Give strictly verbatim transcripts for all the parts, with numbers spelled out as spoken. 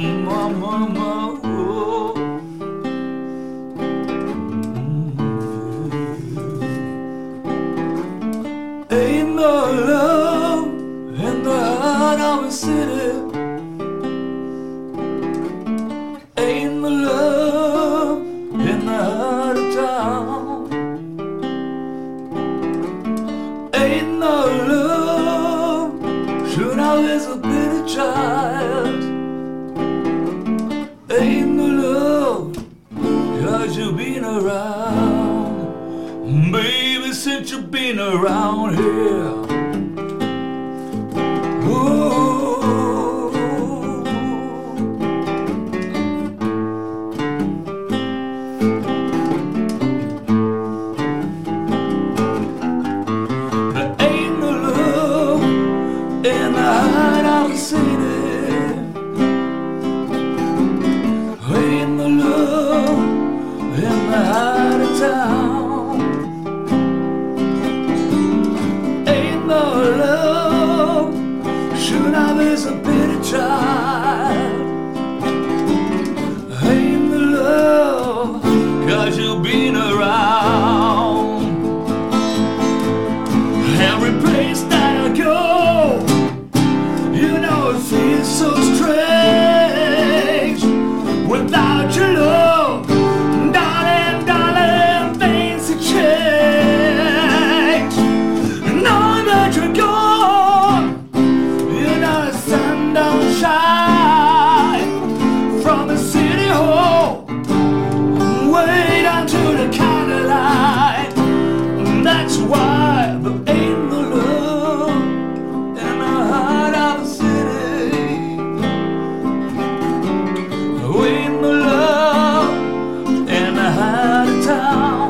Mama, mama, oh. Ain't no love in the heart of a city. Ain't no love in the heart of town. Ain't no love, sure now there's a bitter child. Ain't no love, cause you've been around. Baby, since you've been around here. Whoa. There ain't no love in the heart of the city. Ain't no love in the heart of town. Ain't no love, sure now there's a bitter child. Ain't no love, cause you've been around. Every place that I go, you know it feels so strange without your love. Darling, darling, things have changed. Knowing that you're gone, you know the sun don't shine from the city hall way down to the county line. That's why there ain't no love in the heart of the city. There ain't no love in the heart of town.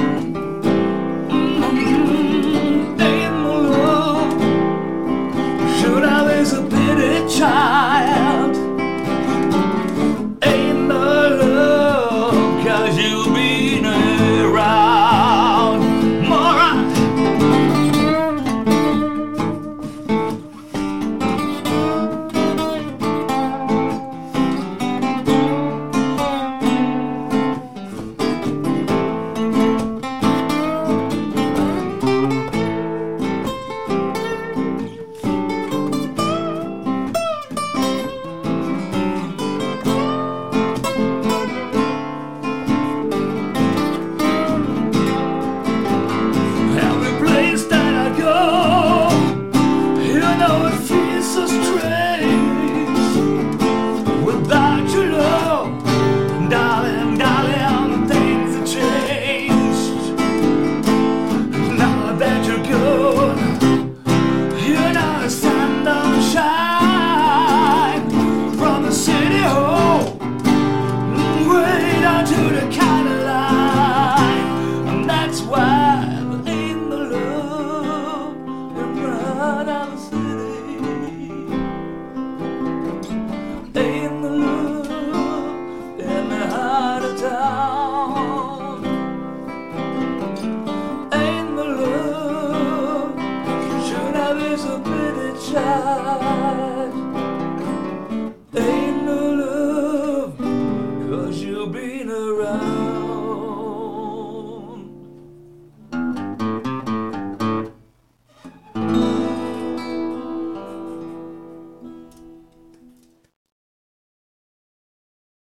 Mm-hmm. Ain't no love, sure now there's a pity child. Ain't no love, cause you've been around. More every place that I go, you know it feels so strange without your love. Darling, darling, things have changed. Now that you're gone, you know the sun don't shine from the city hall